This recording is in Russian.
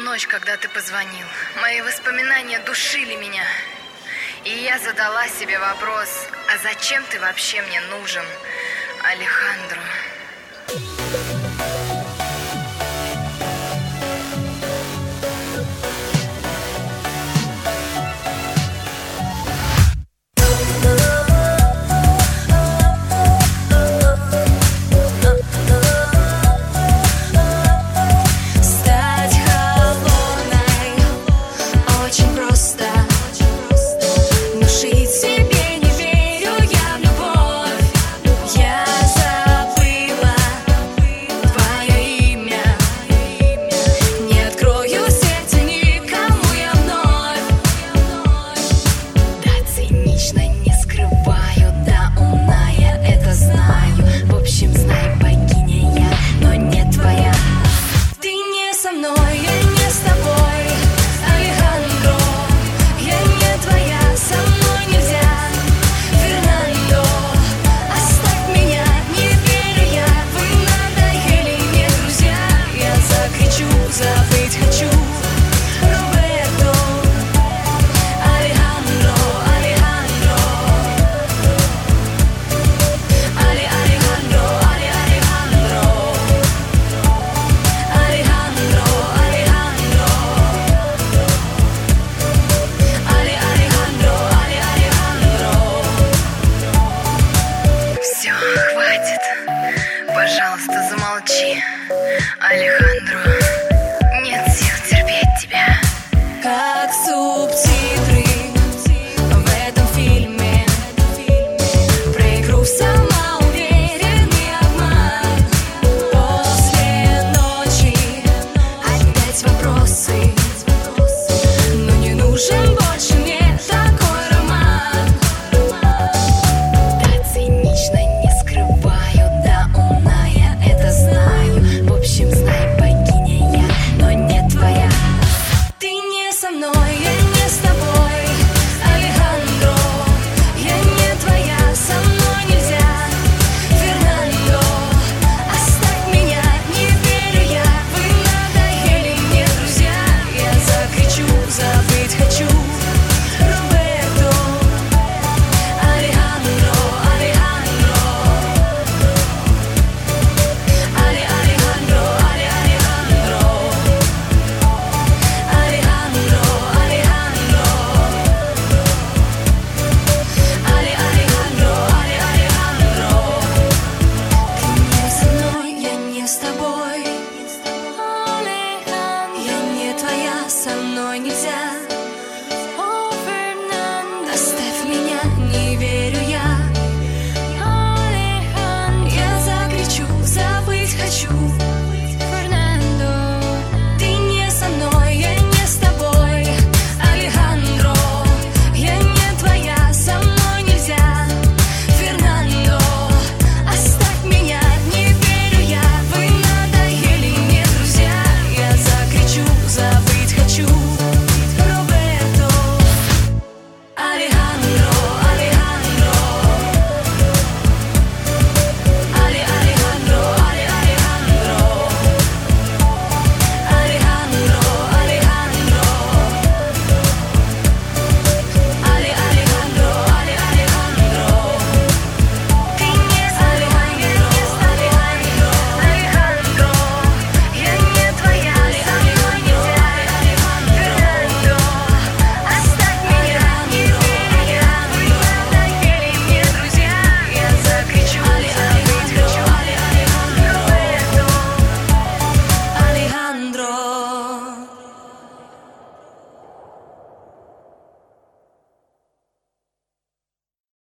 ночь, когда ты позвонил. Мои воспоминания душили меня. И я задала себе вопрос: а зачем ты вообще мне нужен, Алехандро? Пожалуйста, замолчи, Алехандро. Нет сил терпеть тебя. Как субтитры в этом фильме про игру в самоуверенный обман. После ночи опять вопросы, но не нужен больше мне такой роман. Да, цинично не скрываю, да, умная, это знаю. В общем, знай, богиня я, но не твоя. Ты не со мной, я не с тобой, Алехандро. Я не твоя, со мной нельзя, Фернандо. Оставь меня, не верю я, вы надоели мне, друзья. Я закричу, забыть хочу, Роберто. Алехандро, Алехандро. Алехандро, Алехандро. Алехандро, Алехандро. Алехандро, Алехандро. Ты не со мной, я не с тобой, Алехан. Я не твоя, со мной нельзя.